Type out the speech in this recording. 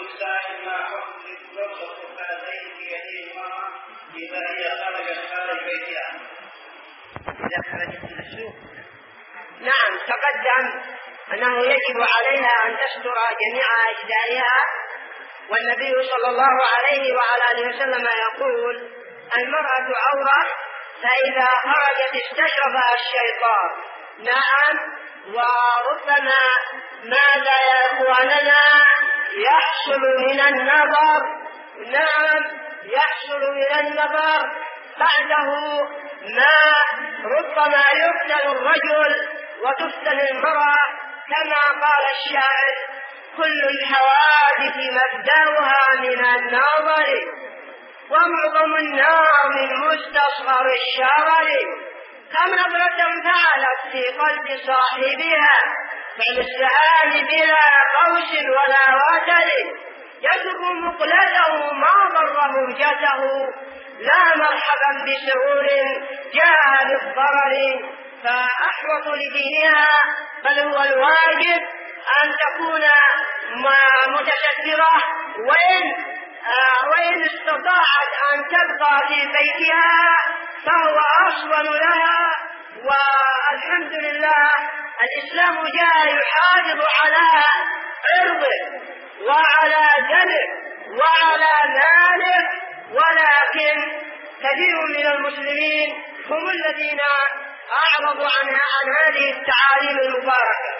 السائل ما حكم لبس القفازين في يديه المرأة إذا هي خرجت خارج بيتها؟ إذا خرجت إلى السوق. نعم، تقدم أنه يجب عليها أن تستر جميع أجزائها، والنبي صلى الله عليه وعلى آله وسلم يقول: المرأة عورة، فإذا خرجت استشرفها الشيطان. نعم، وربما ماذا يا إخواننا يحصل من النظر، نعم يحصل من النظر بعده ما ربما يفتن الرجل وتفتن المرأة، كما قال الشاعر: كل الحوادث مبدأها من النظر، ومعظم النار من مستصغر الشرر، كم نظرة فعلت في قلب صاحبها، فالسهام بلا قوس ولا وتر، يترك مقلته ما ضر مهجته، لا مرحبا بسرور جاء بالضرر، فأحوط لدينها بل هو الواجب أن تكون متسترة، وإن استطاعت أن تبقى في بيتها فهو أصون لها. والحمد لله الإسلام جاء يحافظ على عرضه وعلى دمه وعلى ماله، ولكن كثير من المسلمين هم الذين أعرضوا عن هذه التعاليم المباركة.